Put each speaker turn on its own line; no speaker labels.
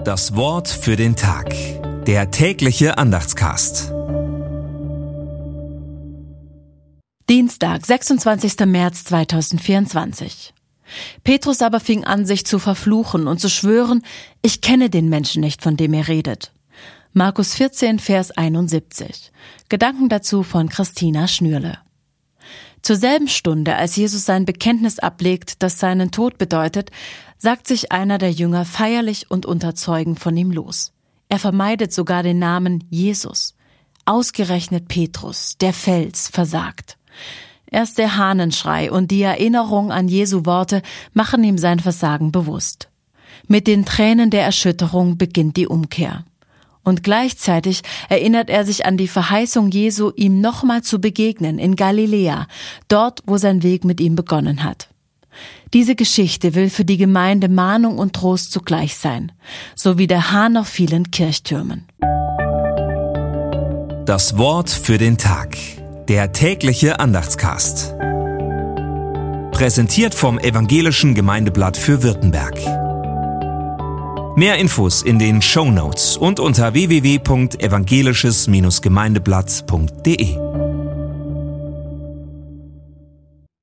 Das Wort für den Tag. Der tägliche Andachtscast.
Dienstag, 26. März 2024. Petrus aber fing an, sich zu verfluchen und zu schwören, ich kenne den Menschen nicht, von dem ihr redet. Markus 14, Vers 71. Gedanken dazu von Christina Schnürle. Zur selben Stunde, als Jesus sein Bekenntnis ablegt, das seinen Tod bedeutet, sagt sich einer der Jünger feierlich und unter Zeugen von ihm los. Er vermeidet sogar den Namen Jesus. Ausgerechnet Petrus, der Fels, versagt. Erst der Hahnenschrei und die Erinnerung an Jesu Worte machen ihm sein Versagen bewusst. Mit den Tränen der Erschütterung beginnt die Umkehr. Und gleichzeitig erinnert er sich an die Verheißung Jesu, ihm nochmal zu begegnen in Galiläa, dort, wo sein Weg mit ihm begonnen hat. Diese Geschichte will für die Gemeinde Mahnung und Trost zugleich sein, so wie der Hahn auf vielen Kirchtürmen.
Das Wort für den Tag. Der tägliche Andachtscast. Präsentiert vom Evangelischen Gemeindeblatt für Württemberg. Mehr Infos in den Shownotes und unter www.evangelisches-gemeindeblatt.de.